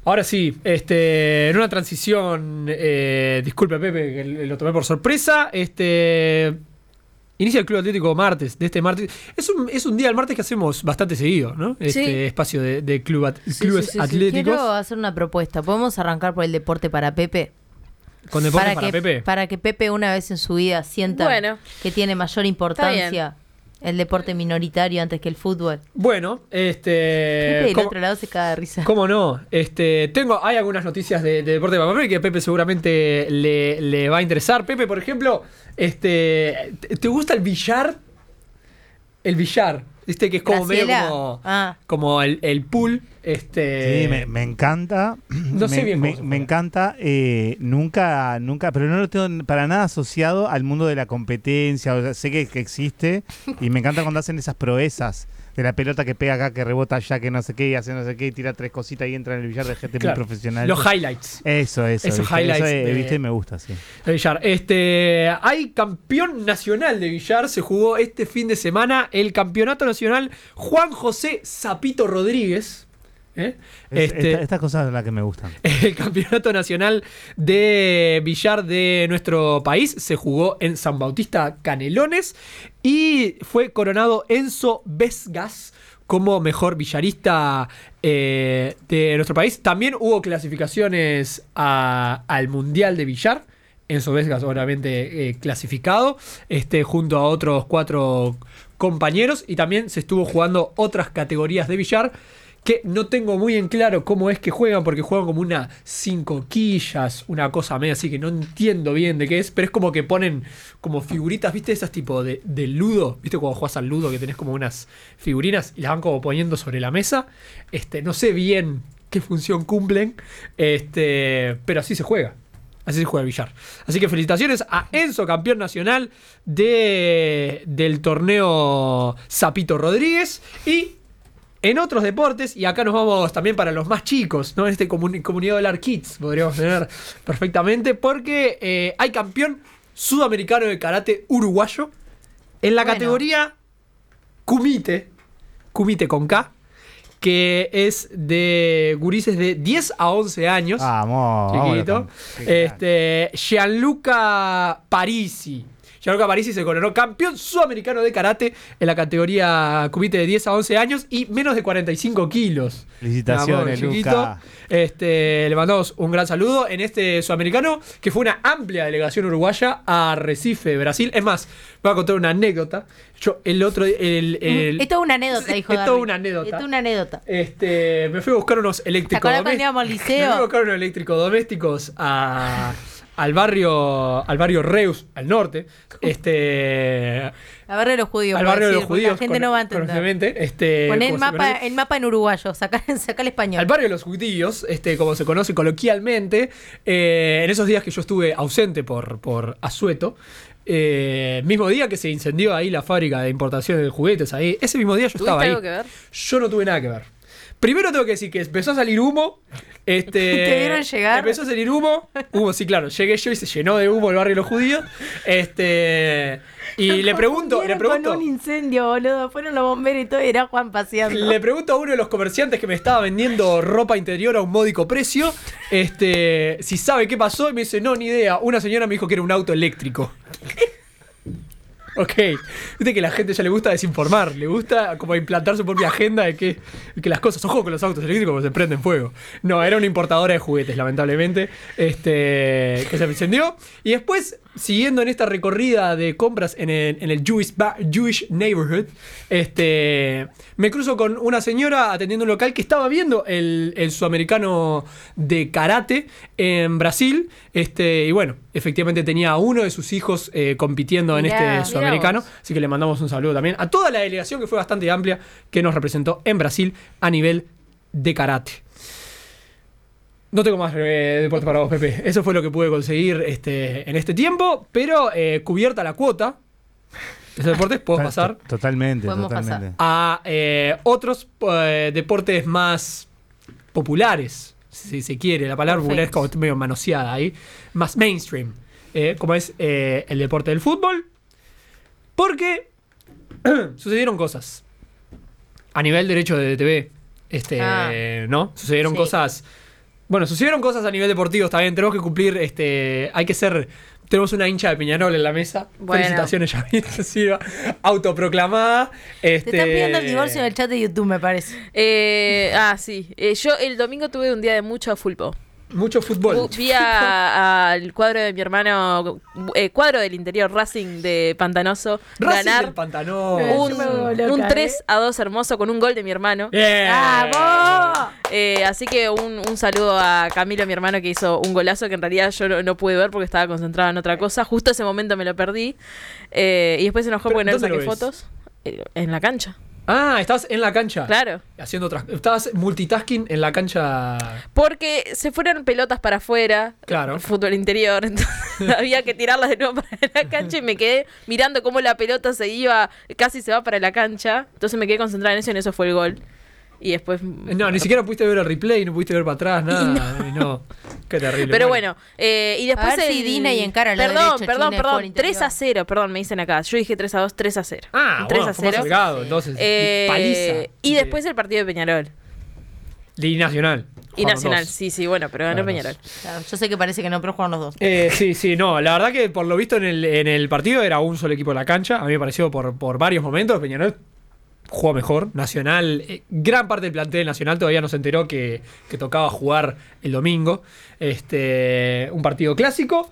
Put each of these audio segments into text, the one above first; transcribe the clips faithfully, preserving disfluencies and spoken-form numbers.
Ahora sí, este, en una transición, eh, disculpe Pepe, que lo tomé por sorpresa, este, inicia el Club Atlético martes, de este martes. Es un, es un día del martes que hacemos bastante seguido, ¿no? Este Sí. espacio de, de club at- Sí, clubes sí, sí, sí. atléticos. Quiero hacer una propuesta. ¿Podemos arrancar por el deporte para Pepe? Con deportes para, que, Pepe. Para que Pepe una vez en su vida sienta Bueno. que tiene mayor importancia el deporte minoritario antes que el fútbol. Bueno, este. Pepe del ¿cómo, otro lado se caga de risa. cómo no? Este, tengo, hay algunas noticias de, de deporte para Pepe que a Pepe seguramente le, le va a interesar. Pepe, por ejemplo, este, ¿te te gusta el billar? El billar, ¿viste? Que es como Graciela. medio como, Ah. como el, el pool. Este, Sí, me, me encanta. No sé me, bien me, cómo se me juega. encanta. eh, nunca, nunca, pero no lo tengo para nada asociado al mundo de la competencia. O sea, sé que, que existe y me encanta cuando hacen esas proezas de la pelota que pega acá, que rebota allá, que no sé qué, y hace no sé qué, y tira tres cositas y entra en el billar de gente Claro, muy profesional. los highlights. Eso, eso. Esos ¿viste? highlights Eso, eh, de- viste, y me gusta, sí. El billar. Este, hay campeón nacional de billar. Se jugó este fin de semana el campeonato nacional Juan José Zapito Rodríguez. ¿eh? Es- Este, esta- estas cosas son las que me gustan. El campeonato nacional de billar de nuestro país se jugó en San Bautista Canelones y fue coronado Enzo Vesgas como mejor billarista eh, de nuestro país. También hubo clasificaciones a- al Mundial de Billar. Enzo Vesgas obviamente eh, clasificado, este, junto a otros cuatro compañeros. Y también se estuvo jugando otras categorías de billar que no tengo muy en claro cómo es que juegan, porque juegan como una cinco quillas, una cosa media así que no entiendo bien de qué es, pero es como que ponen como figuritas, ¿viste? Esas tipo de, de ludo, ¿viste? Cuando jugás al ludo que tenés como unas figurinas y las van como poniendo sobre la mesa. Este, no sé bien qué función cumplen, este, pero así se juega. Así se juega el billar. Así que felicitaciones a Enzo, campeón nacional de, del torneo Zapito Rodríguez. Y en otros deportes, y acá nos vamos también para los más chicos, ¿no? En este comuni- comunidad del Kids podríamos tener perfectamente, porque eh, hay campeón sudamericano de karate uruguayo en la Bueno. categoría Kumite, Kumite con K, que es de gurises de diez a once años. Vamos, Chiquito. vamos, qué crack. Este, Gianluca Parisi. Gianluca Parisi se coronó campeón sudamericano de karate en la categoría Kumite de diez a once años y menos de cuarenta y cinco kilos. Felicitaciones, Mi amor, chiquito. Luca. Este, le mandamos un gran saludo en este sudamericano, que fue una amplia delegación uruguaya a Recife, Brasil. Es más, voy a contar una anécdota. Yo el otro el, el- Esto es una anécdota, dijo Es toda Darwin. una anécdota. Esto es una anécdota. Este, me fui a buscar unos ¿Te acordás cuando electrodomésticos. íbamos al Me fui a liceo? buscar unos electrodomésticos a, al barrio al barrio Reus, al norte. Este, Al barrio de los judíos. al puedo barrio de decir, los porque judíos. La gente con- no va a entender. conocientemente, este, Poné el como se mapa, conoce. el mapa en uruguayo, saca, saca el español. Al barrio de los judíos, este, como se conoce coloquialmente, eh, en esos días que yo estuve ausente por, por asueto, eh, mismo día que se incendió ahí la fábrica de importación de juguetes, ahí, ese mismo día yo ¿Tuviste estaba ahí. algo que ver? Yo no tuve nada que ver. Primero tengo que decir que empezó a salir humo. Este, ¿Te vieron llegar? Empezó a salir humo. Humo, sí, claro. Llegué yo y se llenó de humo el barrio de los judíos. Este, y le pregunto, le Confundieron pregunto. Con un incendio, boludo. Fueron los bomberos y todo, y era Juan paseando. Le pregunto a uno de los comerciantes que me estaba vendiendo ropa interior a un módico precio, este, si sabe qué pasó, y me dice, no, ni idea. Una señora me dijo que era un auto eléctrico. Ok, viste que a la gente ya le gusta desinformar, le gusta como implantar su propia agenda de que, que las cosas, ojo con los autos eléctricos porque se prenden fuego. No, era una importadora de juguetes, lamentablemente, este, que se encendió. Y después, siguiendo en esta recorrida de compras en el, en el Jewish, ba- Jewish Neighborhood, este, me cruzo con una señora atendiendo un local que estaba viendo el, el sudamericano de karate en Brasil. Este, y bueno, efectivamente tenía a uno de sus hijos eh, compitiendo Mirá, en mirá este sudamericano. vos. Así que le mandamos un saludo también a toda la delegación que fue bastante amplia que nos representó en Brasil a nivel de karate. No tengo más eh, deporte para vos, Pepe. Eso fue lo que pude conseguir este, en este tiempo. Pero eh, cubierta la cuota de esos deportes, puedo To- pasar to- Totalmente, Podemos totalmente. a eh, otros eh, deportes más populares, si se quiere. La palabra popular es como medio manoseada ahí. Más mainstream, eh, como es eh, el deporte del fútbol. Porque sucedieron cosas a nivel derecho de T V. Este, Ah. ¿no? Sucedieron Sí. cosas Bueno, sucedieron cosas a nivel deportivo, está bien, tenemos que cumplir, este, hay que ser, tenemos una hincha de Peñarol en la mesa. Bueno. Felicitaciones, Yamil Silva, autoproclamada. Este... Te están pidiendo el divorcio en el chat de YouTube, me parece. Eh, ah, sí. Eh, yo el domingo tuve un día de mucho fútbol. Mucho fútbol. Uh, vi al cuadro de mi hermano, eh, cuadro del interior, Racing de Pantanoso, Racing ganar del Pantanoso. un, Yo me vuelvo loca, un ¿eh? tres a dos hermoso con un gol de mi hermano. Yeah. ¡Vamos! Eh, así que un, un saludo a Camilo, mi hermano, que hizo un golazo que en realidad yo no, no pude ver porque estaba concentrado en otra cosa. Justo ese momento me lo perdí. Eh, y después se enojó ¿Pero porque no le dónde saqué lo ves? fotos. Eh, en la cancha. Ah, estabas en la cancha. Claro. Haciendo otras. Estabas multitasking en la cancha. Porque se fueron pelotas para afuera. Claro. Fútbol interior. Entonces había que tirarlas de nuevo para la cancha y me quedé mirando cómo la pelota se iba, casi se va para la cancha. Entonces me quedé concentrada en eso y en eso fue el gol. Y después... No, ni siquiera pudiste ver el replay, no pudiste ver para atrás, nada. No. no. Qué terrible. Pero bueno, eh, y después A ver el... si Dina y encara lo Perdón, derecho, perdón, China y perdón. fútbol interior. tres a cero, perdón, me dicen acá. Yo dije tres a dos, tres a cero. Ah, Un tres bueno, a fue más cero. holgado, entonces. Eh, paliza. y después el partido de Peñarol. Y Nacional. Y Jugaron Nacional, dos. sí, sí, bueno, pero ganó Jugaron Peñarol. Claro, yo sé que parece que no, pero jugaron los dos. Eh, sí, sí, no. La verdad que por lo visto en el, en el partido era un solo equipo en la cancha. A mí me pareció por, por varios momentos. Peñarol jugó mejor. Nacional, eh, gran parte del plantel Nacional todavía no se enteró que, que tocaba jugar el domingo. Este, un partido clásico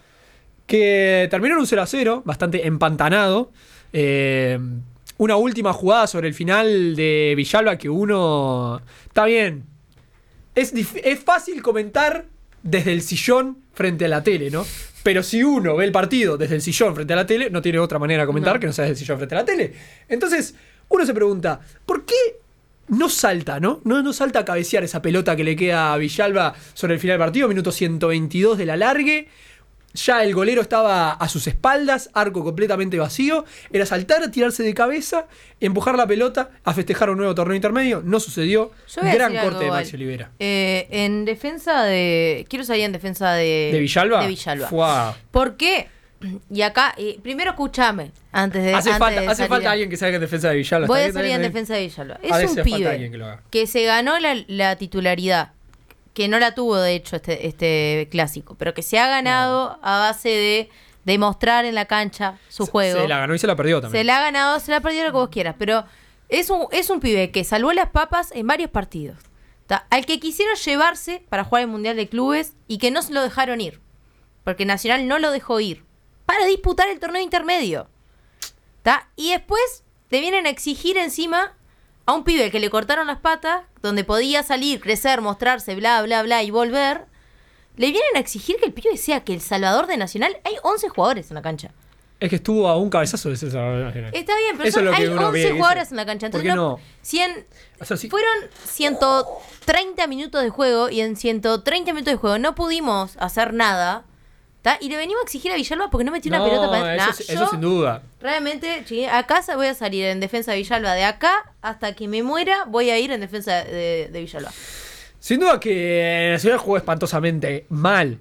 que terminó en un cero a cero, bastante empantanado. Eh, una última jugada sobre el final de Villalba que uno... Está bien. Es, dif- es fácil comentar desde el sillón frente a la tele, ¿no? Pero si uno ve el partido desde el sillón frente a la tele, no tiene otra manera de comentar No. que no sea desde el sillón frente a la tele. Entonces, uno se pregunta, ¿por qué no salta, no? No, no salta a cabecear esa pelota que le queda a Villalba sobre el final del partido, minuto ciento veintidós de la largue. Ya el golero estaba a sus espaldas, arco completamente vacío. Era saltar, tirarse de cabeza, empujar la pelota, a festejar un nuevo torneo intermedio. No sucedió. Yo voy a Gran decir corte algo de igual. Maxi Olivera. Eh, en defensa de... Quiero salir en defensa de... ¿De Villalba? De Villalba. Fua. ¿Por qué? Y acá, eh, primero escúchame, antes de Hace, antes falta, de hace salir falta a- alguien que salga en defensa de Villalba. Voy a Está salir bien, en está bien. defensa de Villalba. A Es veces un falta pibe alguien que lo haga. que se ganó la, la titularidad, que no la tuvo de hecho este, este clásico, pero que se ha ganado a base de demostrar en la cancha su juego. Se la ganó y se la perdió también. Se la ha ganado, se la ha perdido lo que vos quieras, pero es un, es un pibe que salvó las papas en varios partidos. ¿Tá? Al que quisieron llevarse para jugar el Mundial de Clubes y que no se lo dejaron ir, porque Nacional no lo dejó ir, para disputar el torneo intermedio. ¿Tá? Y después te vienen a exigir encima a un pibe que le cortaron las patas, donde podía salir, crecer, mostrarse, bla, bla, bla, y volver. Le vienen a exigir que el pibe sea que el salvador de Nacional. Hay once jugadores en la cancha. Es que estuvo a un cabezazo de César Nacional. Está bien, pero Eso son- es lo que hay uno once ve, jugadores eso. en la cancha. ¿Por Entonces qué no? cien, O sea, sí- fueron ciento treinta minutos de juego y en ciento treinta minutos de juego no pudimos hacer nada. ¿Tá? Y le venimos a exigir a Villalba porque no metió una No, pelota para eso, Nah, sí- yo eso sin duda. Realmente, chi, acá se- voy a salir en defensa de Villalba. De acá hasta que me muera voy a ir en defensa de, de Villalba. Sin duda que Nacional jugó espantosamente mal.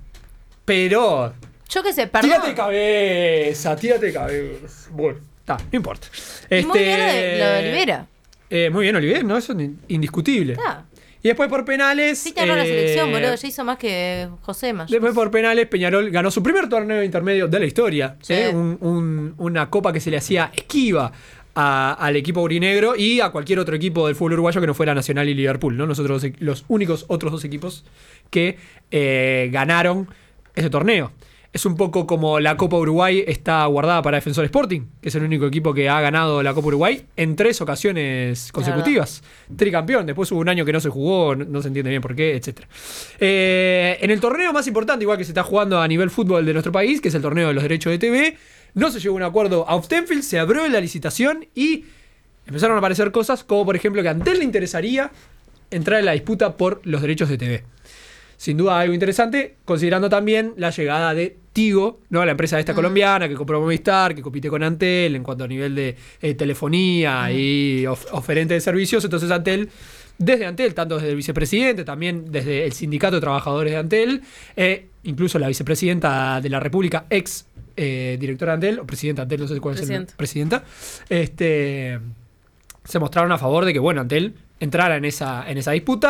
Pero. Yo qué sé, perdón. Tírate de cabeza, tírate de cabeza. Bueno, está, no importa. Y muy Este, bien lo de, lo de Olivera. Eh, muy bien, Oliver, ¿no? Eso es indiscutible. Está. Y después por penales. Sí te ganó la eh, selección, boludo. Ya hizo más que Josema. Después por penales, Peñarol ganó su primer torneo intermedio de la historia. Sí. ¿eh? Un- un- una copa que se le hacía esquiva a- al equipo aurinegro y a cualquier otro equipo del fútbol uruguayo que no fuera Nacional y Liverpool, ¿no? Nosotros los, los únicos otros dos equipos que eh, ganaron ese torneo. Es un poco como la Copa Uruguay está guardada para Defensor Sporting, que es el único equipo que ha ganado la Copa Uruguay en tres ocasiones consecutivas. Tricampeón. Después hubo un año que no se jugó, no, no se entiende bien por qué, etcétera. Eh, en el torneo más importante, igual que se está jugando a nivel fútbol de nuestro país, que es el torneo de los derechos de T V, no se llegó a un acuerdo a Stenfield, se abrió la licitación y empezaron a aparecer cosas como, por ejemplo, que a Antel le interesaría entrar en la disputa por los derechos de T V. Sin duda algo interesante, considerando también la llegada de Tigo, ¿no? La empresa esta Mm. colombiana que compró Movistar, que compite con Antel en cuanto a nivel de eh, telefonía Mm. y of- oferente de servicios. Entonces Antel, desde Antel, tanto desde el vicepresidente, también desde el sindicato de trabajadores de Antel, eh, incluso la vicepresidenta de la República, ex eh, directora de Antel, o presidenta de Antel, no sé cuál es el Presidenta. presidenta, este, se mostraron a favor de que, bueno, Antel entrara en esa, en esa disputa.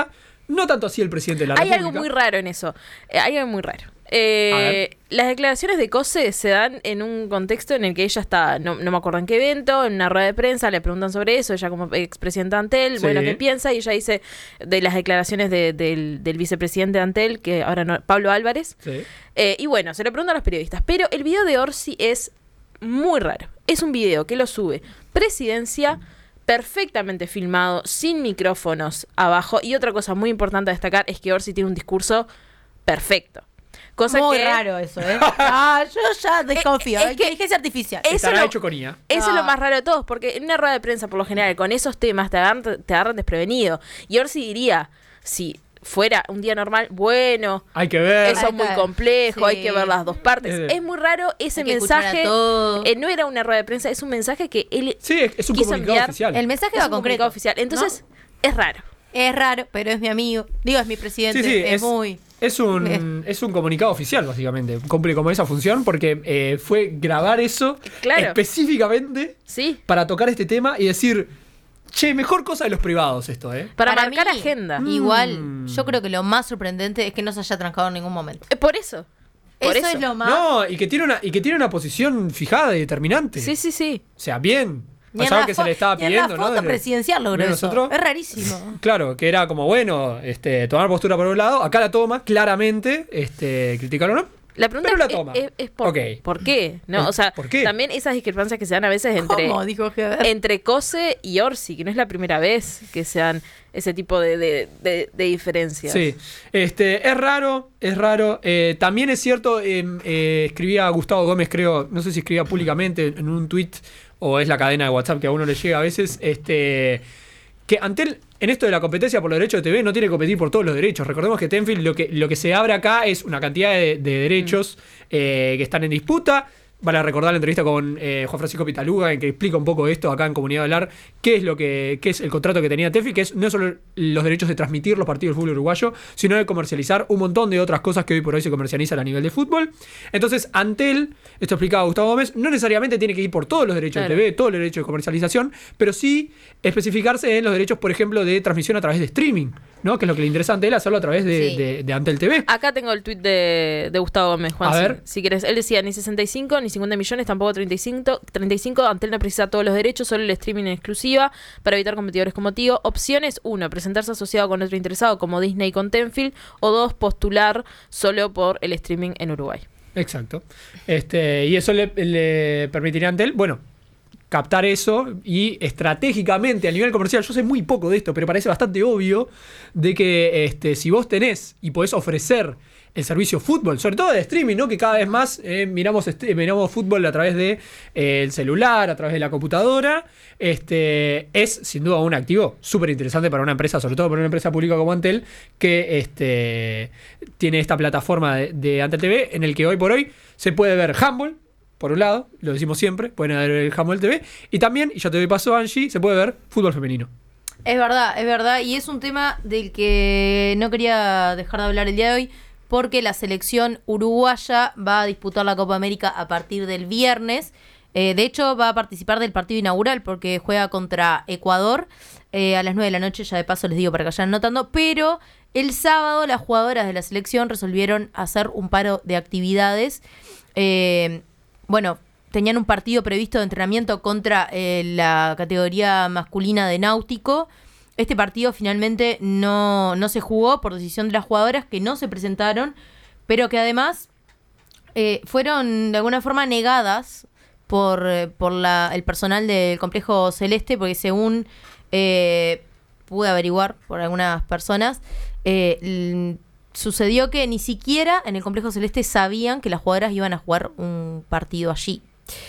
No tanto así el presidente de la Hay República. algo muy raro en eso. Eh, hay algo muy raro. Eh, A ver. las declaraciones de Cose se dan en un contexto en el que ella está, no, no me acuerdo en qué evento, en una rueda de prensa, le preguntan sobre eso, ella como expresidenta de Antel, Sí. bueno, ¿qué piensa? Y ella dice de las declaraciones de- del, del vicepresidente de Antel, que ahora no, Pablo Álvarez. Sí. Eh, y bueno, se lo preguntan a los periodistas. Pero el video de Orsi es muy raro. Es un video que lo sube Presidencia, perfectamente filmado, sin micrófonos abajo. Y otra cosa muy importante a destacar es que Orsi tiene un discurso perfecto. Cosa Muy que raro eso, ¿eh? Ah, yo ya desconfío. es que- Inteligencia artificial. Eso Estará lo- hecho con I A. Eso es lo No. más raro de todos, porque en una rueda de prensa, por lo general, con esos temas te agarran, te agarran desprevenido. Y Orsi diría, si fuera un día normal, bueno, Hay que ver. eso es muy está. complejo, hay Sí. que ver las dos partes. Eh. Es muy raro ese Hay que escuchar a mensaje. todos. eh, no era una rueda de prensa, es un mensaje que él Sí, es, es un quiso comunicado enviar. oficial. El mensaje es va un concreto. comunicado oficial. Entonces, es raro. Es raro, pero es mi amigo. Digo, es mi presidente. Sí, sí, es, es, muy. es un, es un comunicado oficial, básicamente. Cumple como esa función porque eh, fue grabar eso Claro. específicamente Sí. para tocar este tema y decir, che, mejor cosa de los privados esto, ¿eh? Para, Para marcar mí, agenda. Igual, Mm. yo creo que lo más sorprendente es que no se haya trancado en ningún momento. Eh, Por eso. Por eso, eso. es lo más. No, y que tiene una, y que tiene una posición fijada y determinante. Sí, sí, sí. O sea, bien. Ni en Pasaba la que se fo- le estaba ni en pidiendo, la ¿no? foto Desde- presidencial logró ¿Ven eso. nosotros? Es rarísimo. Claro, que era como, bueno, este, tomar postura por un lado, acá la toma, claramente, este, criticarlo no. La pregunta Pero la es, toma. es- es por, Ok. ¿por qué? ¿No? O sea, ¿Por qué? también esas discrepancias que se dan a veces entre, ¿Cómo? Dijo Heber. entre Cose y Orsi, que no es la primera vez que se dan ese tipo de, de, de- de diferencias. Sí, este, es raro, es raro. Eh, también es cierto, eh, eh, escribía Gustavo Gómez, creo, no sé si escribía públicamente en un tweet o es la cadena de WhatsApp que a uno le llega a veces, este, que Antel, en esto de la competencia por los derechos de T V, no tiene que competir por todos los derechos. Recordemos que Tenfield lo que, lo que se abre acá es una cantidad de, de derechos eh, que están en disputa. Vale a recordar la entrevista con eh, Juan Francisco Pitaluga, en que explica un poco esto acá en Comunidad Hablar, qué es lo que qué es el contrato que tenía Tenfield, que es no solo los derechos de transmitir los partidos del fútbol uruguayo, sino de comercializar un montón de otras cosas que hoy por hoy se comercializan a nivel de fútbol. Entonces, Antel, esto explicaba Gustavo Gómez, no necesariamente tiene que ir por todos los derechos Claro. de T V, todos los derechos de comercialización, pero sí especificarse en los derechos, por ejemplo, de transmisión a través de streaming, ¿no? Que es lo que le interesa a Antel, hacerlo a través de, Sí. de- de Antel T V. Acá tengo el tuit de, de Gustavo Gómez, Juan. A si- ver. Si querés. Él decía, ni sesenta y cinco, ni cincuenta millones, tampoco treinta y cinco. treinta y cinco, Antel no precisa todos los derechos, solo el streaming en exclusiva para evitar competidores como Tigo. Opciones, uno, presentarse asociado con otro interesado como Disney con Tenfield. O dos, postular solo por el streaming en Uruguay. Exacto. Este, y eso le, le permitiría a Antel, bueno, captar eso y estratégicamente a nivel comercial, yo sé muy poco de esto, pero parece bastante obvio de que este, si vos tenés y podés ofrecer el servicio fútbol, sobre todo de streaming, ¿no? Que cada vez más eh, miramos, este, miramos fútbol a través de eh, el celular, a través de la computadora, este, es sin duda un activo súper interesante para una empresa, sobre todo para una empresa pública como Antel, que este, tiene esta plataforma de, de Antel T V en el que hoy por hoy se puede ver handball, por un lado, lo decimos siempre, pueden ver el handball T V, y también, y ya te doy paso Angie, se puede ver fútbol femenino. Es verdad, es verdad. Y es un tema del que no quería dejar de hablar el día de hoy, porque la selección uruguaya va a disputar la Copa América a partir del viernes. Eh, de hecho, va a participar del partido inaugural porque juega contra Ecuador eh, a las nueve de la noche. Ya de paso les digo para que vayan anotando. Pero el sábado las jugadoras de la selección resolvieron hacer un paro de actividades. Eh, bueno, tenían un partido previsto de entrenamiento contra eh, la categoría masculina de náutico. Este partido finalmente no, no se jugó por decisión de las jugadoras que no se presentaron, pero que además eh, fueron de alguna forma negadas por, eh, por la, el personal del Complejo Celeste, porque según eh, pude averiguar por algunas personas, eh, l- sucedió que ni siquiera en el Complejo Celeste sabían que las jugadoras iban a jugar un partido allí.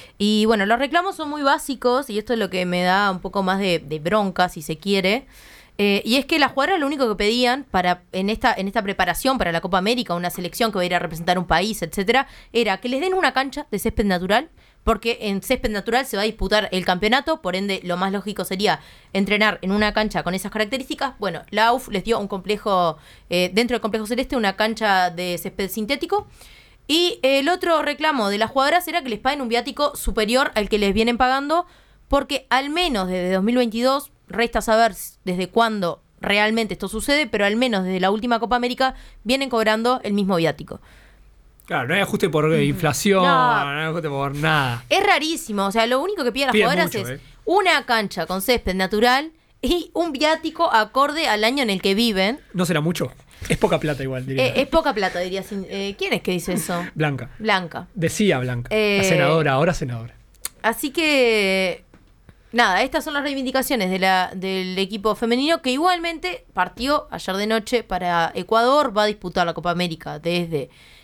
Y bueno, los reclamos son muy básicos y esto es lo que me da un poco más de, de bronca, si se quiere. Eh, y es que las jugadoras lo único que pedían para en esta en esta preparación para la Copa América, una selección que va a ir a representar un país, etcétera, era que les den una cancha de césped natural, porque en césped natural se va a disputar el campeonato, por ende lo más lógico sería entrenar en una cancha con esas características. Bueno, la U F les dio un complejo, eh, dentro del Complejo Celeste, una cancha de césped sintético. Y el otro reclamo de las jugadoras era que les paguen un viático superior al que les vienen pagando, porque al menos desde dos mil veintidós, resta saber desde cuándo realmente esto sucede, pero al menos desde la última Copa América vienen cobrando el mismo viático. Claro, no hay ajuste por eh, inflación, No. no hay ajuste por nada. Es rarísimo, o sea, lo único que piden las Piden jugadoras mucho, es eh. una cancha con césped natural y un viático acorde al año en el que viven. No será mucho. Es poca plata igual, diría. Eh, es poca plata, diría. sin- eh, ¿Quién es que dice eso? Blanca. Blanca. Decía Blanca. Eh, La senadora, ahora senadora. Así que, nada, estas son las reivindicaciones de la, del equipo femenino que igualmente partió ayer de noche para Ecuador, va a disputar la Copa América desde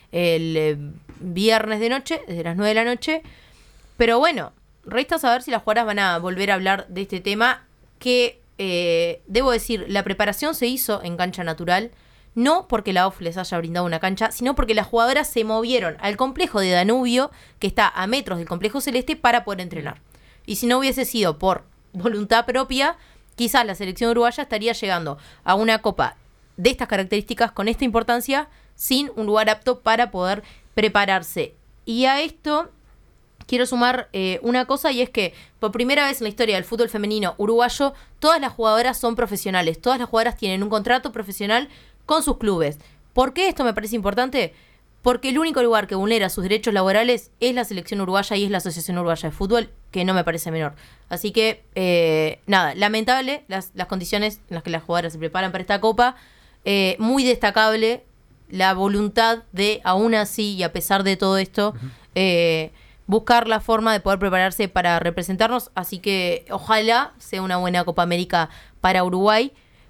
el eh, viernes de noche, desde las nueve de la noche. Pero bueno, resta saber si las jugadoras van a volver a hablar de este tema que, eh, debo decir, la preparación se hizo en cancha natural, no porque la O F les haya brindado una cancha, sino porque las jugadoras se movieron al complejo de Danubio, que está a metros del complejo celeste, para poder entrenar. Y si no hubiese sido por voluntad propia, quizás la selección uruguaya estaría llegando a una copa de estas características, con esta importancia, sin un lugar apto para poder prepararse. Y a esto quiero sumar eh, una cosa, y es que por primera vez en la historia del fútbol femenino uruguayo, todas las jugadoras son profesionales, todas las jugadoras tienen un contrato profesional con sus clubes. ¿Por qué esto me parece importante? Porque el único lugar que vulnera sus derechos laborales es la selección uruguaya y es la Asociación Uruguaya de Fútbol, que no me parece menor. Así que, eh, nada, lamentable las, las condiciones en las que las jugadoras se preparan para esta copa. Eh, muy destacable la voluntad de, aún así y a pesar de todo esto, uh-huh. eh, buscar la forma de poder prepararse para representarnos. Así que ojalá sea una buena Copa América para Uruguay.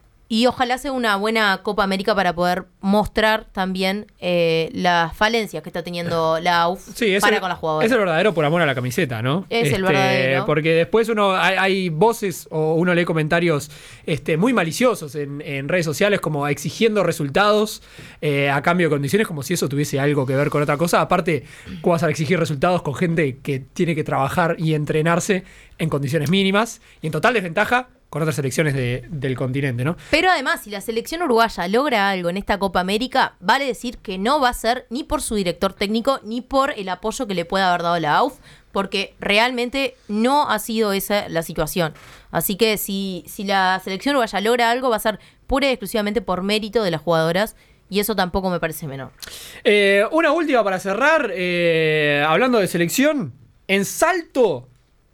Y ojalá sea una buena Copa América para poder mostrar también eh, las falencias que está teniendo la A U F sí, para el, con las jugadoras. Es el verdadero por amor a la camiseta, ¿no? Es este, el verdadero. Porque después uno hay, hay voces o uno lee comentarios este, muy maliciosos en, en redes sociales, como exigiendo resultados eh, a cambio de condiciones, como si eso tuviese algo que ver con otra cosa. Aparte, ¿cómo vas a exigir resultados con gente que tiene que trabajar y entrenarse en condiciones mínimas y en total desventaja con otras selecciones de, del continente, ¿no? Pero además, si la selección uruguaya logra algo en esta Copa América, vale decir que no va a ser ni por su director técnico ni por el apoyo que le pueda haber dado la A U F, porque realmente no ha sido esa la situación. Así que si, si la selección uruguaya logra algo, va a ser pura y exclusivamente por mérito de las jugadoras, y eso tampoco me parece menor. Eh, una última para cerrar, eh, hablando de selección, en Salto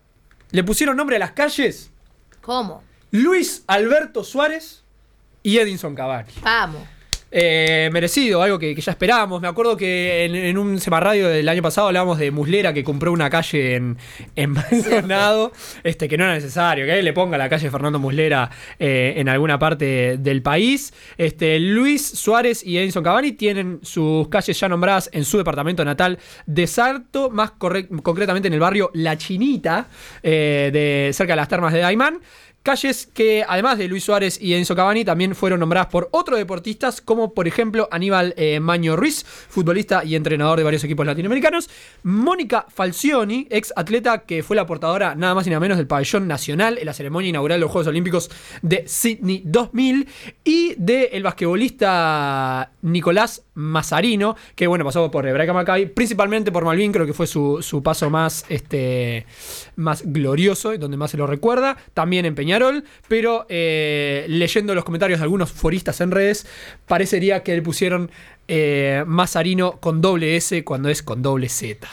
le pusieron nombre a las calles. ¿Cómo? Luis Alberto Suárez y Edinson Cavani. Vamos. Eh, merecido, algo que, que ya esperábamos. Me acuerdo que en, en un semarradio del año pasado hablábamos de Muslera, que compró una calle en, en Maldonado, este, que no era necesario, que le ponga la calle Fernando Muslera eh, en alguna parte del país. Este, Luis Suárez y Edinson Cavani tienen sus calles ya nombradas en su departamento natal de Salto, más corre- concretamente en el barrio La Chinita, eh, de, cerca de las termas de Daimán. Calles que, además de Luis Suárez y Enzo Cavani, también fueron nombradas por otros deportistas, como por ejemplo Aníbal eh, Maño Ruiz, futbolista y entrenador de varios equipos latinoamericanos, Mónica Falcioni, ex atleta que fue la portadora nada más y nada menos del pabellón nacional en la ceremonia inaugural de los Juegos Olímpicos de Sydney dos mil, y del basquetbolista Nicolás Mazzarino, que bueno, pasó por Hebraica Maccabi, principalmente por Malvin, creo que fue su, su paso más, este, más glorioso, donde más se lo recuerda, también en Peñarol, pero eh, leyendo los comentarios de algunos foristas en redes, parecería que le pusieron eh, Mazzarino con doble S cuando es con doble Z.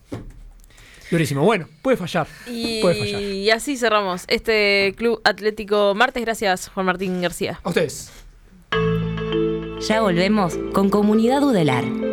Durísimo. Bueno, puede fallar. Y, puede fallar. y así cerramos este Club Atlético Martes. Gracias, Juan Martín García. A ustedes. Ya volvemos con Comunidad Udelar.